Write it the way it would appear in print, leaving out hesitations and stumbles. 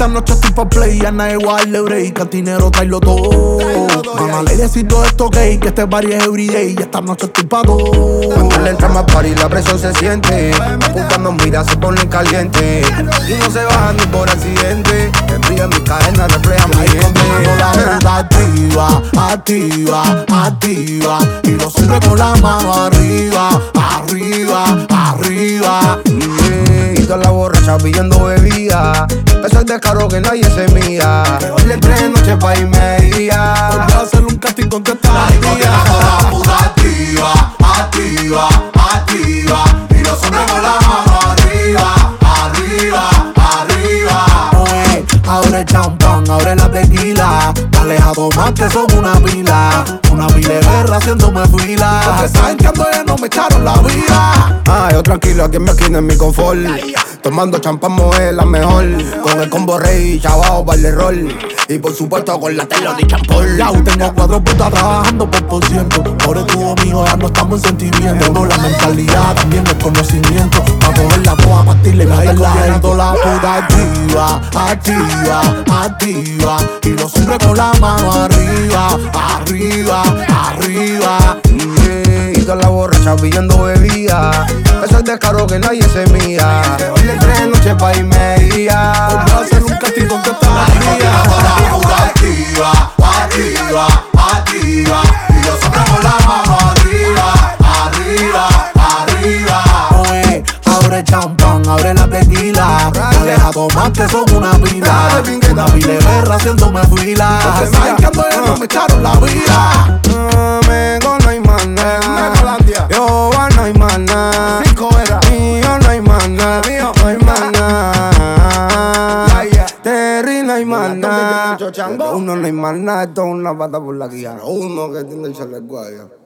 Esta noche estoy pa' play, ya nadie va a darle break. Cantinero, tráelo todo. Mamá, le si todo esto gay, que este party es everyday. Y esta noche estoy pa' todo. Cuando le entra más party, la presión se siente. Apuntando mira, se ponen caliente. Y no se bajan ni por accidente. Que brilla mi cadena, refleja mi gente. La ruta activa, activa, activa. Y lo sirve con la mano arriba, arriba, arriba. Y toda la borracha pidiendo bebida. Eso es de caro que nadie se mía. Que baile 3 noches pa' irme. Voy a hacerle un casting con toda esta tía. La puta activa, activa, activa. Y lo sirve con la mano arriba, arriba, arriba. Oye, abre champán, abre la tequila. Dale a tomar que son una pila. Una pila de guerra haciéndome fila. Porque saben que ando lleno, me echaron la vida. Yo tranquilo aquí en mi esquina en mi confort. Tomando champán es la mejor. Con el combo rey, chavao, baile rol. Y por supuesto con la tela de champón. Ya tengo 4 putas trabajando por ciento. Por el tubo mío ya no estamos en sentimiento. Tengo la mentalidad, también el conocimiento. Pa' cogerla toda pastilha y meterla dentro. La puta activa, activa, activa. Y lo siempre con la mano arriba, arriba, arriba. Y toda la borracha pidiendo bebida. Eso es de caro que nadie se mía. Que baile 3 noches pa' irme. Voy a hacer un casting con toda esta tía. La puta activa, activa, activa. Y lo siempre con la mano arriba, arriba, arriba. Oye, abre champán, abre la tequila. Dale a tomar que son una pila. Una pila de guerra haciéndome fila. Porque saben que ando lleno, me echaron la vida. Mengo no hay más nada. Yo no hay más nada. Mío no hay más nada. No hay más nada. Terry no hay más nada. Uno no hay más nada. Esto es una pata por la guía. Uno que tiene el chaleco allá.